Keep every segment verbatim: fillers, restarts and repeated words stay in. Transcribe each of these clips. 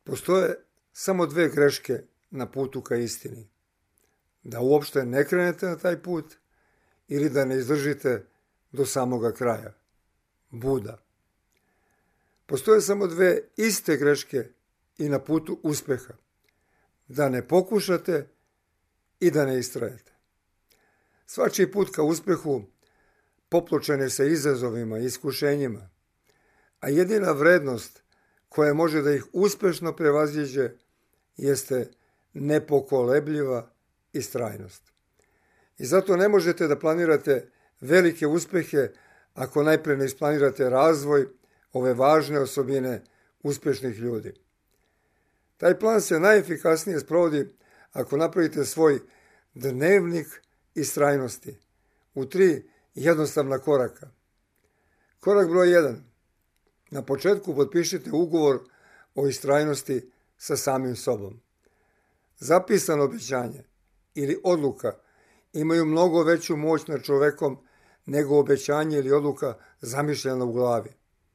Postoje samo dve greške na putu ka istini. Da uopšte ne krenete na taj put ili da ne izdržite do samoga kraja. Buda. Postoje samo dve iste greške i na putu uspeha. Da ne pokušate i da ne istrajete. Svačiji put ka uspehu popločen je sa izazovima i iskušenjima, a jedina vrednost koja može da ih uspešno prevaziđe jeste nepokolebljiva istrajnost. I zato ne možete da planirate velike uspehe ako najpre ne isplanirate razvoj ove važne osobine uspešnih ljudi. Taj plan se najefikasnije sprovodi ako napravite svoj dnevnik istrajnosti u tri jednostavna koraka. Korak broj jedan. Na početku potpišite ugovor o istrajnosti sa samim sobom. Zapisano obećanje ili odluka imaju mnogo veću moć nad čovekom nego obećanje ili odluka zamišljena u glavi.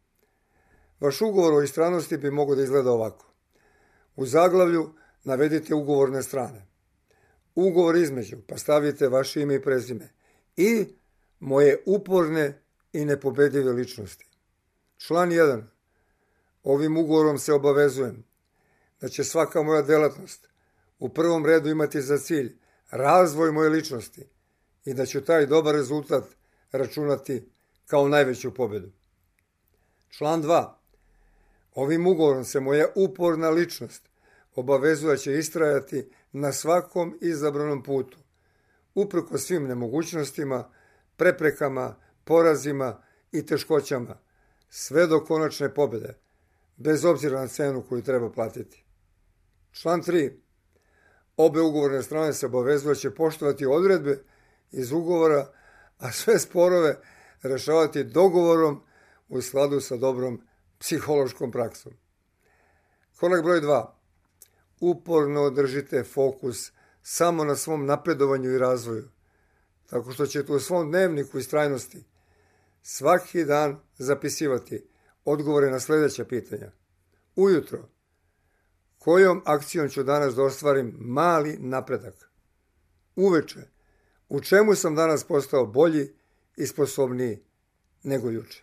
Vaš ugovor o istrajnosti bi mogao da izgleda ovako. U zaglavlju navedite ugovorne strane. Ugovor između, pa stavite vaše ime i prezime. I moje uporne i nepobedive ličnosti. Član jedan. Ovim ugovorom se obavezujem da će svaka moja delatnost u prvom redu imati za cilj razvoj moje ličnosti i da ću taj dobar rezultat računati kao najveću pobedu. Član dva. Ovim ugovorom se moja uporna ličnost obavezuje da će istrajati na svakom izabranom putu, uprkos svim nemogućnostima, preprekama, porazima i teškoćama, sve do konačne pobede, bez obzira na cenu koju treba platiti. Član tri. Obe ugovorne strane se obavezuju da će poštovati odredbe iz ugovora, a sve sporove rešavati dogovorom u skladu sa dobrom psihološkom praksom. Korak broj dva. Uporno održite fokus samo na svom napredovanju i razvoju, tako što ćete u svom dnevniku istrajnosti svaki dan zapisivati odgovore na sljedeća pitanja. Ujutro, kojom akcijom ću danas da ostvarim mali napredak? Uveče, u čemu sam danas postao bolji i sposobniji nego juče?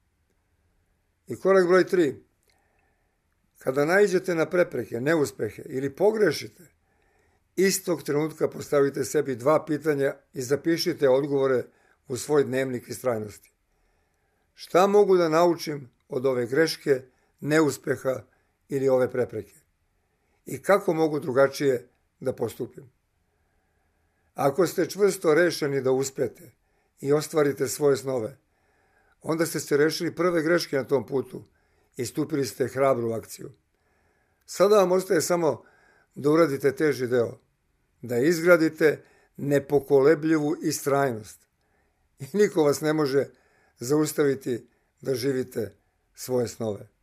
I korak broj tri. Kada naiđete na prepreke, neuspehe ili pogrešite, istog trenutka postavite sebi dva pitanja i zapišite odgovore u svoj dnevnik istrajnosti. Šta mogu da naučim od ove greške, neuspeha ili ove prepreke? I kako mogu drugačije da postupim? Ako ste čvrsto rešeni da uspete i ostvarite svoje snove, onda ste se rešili prve greške na tom putu i stupili ste hrabru akciju. Sada vam ostaje samo da uradite teži deo, da izgradite nepokolebljivu istrajnost. I niko vas ne može zaustaviti da živite svoje snove.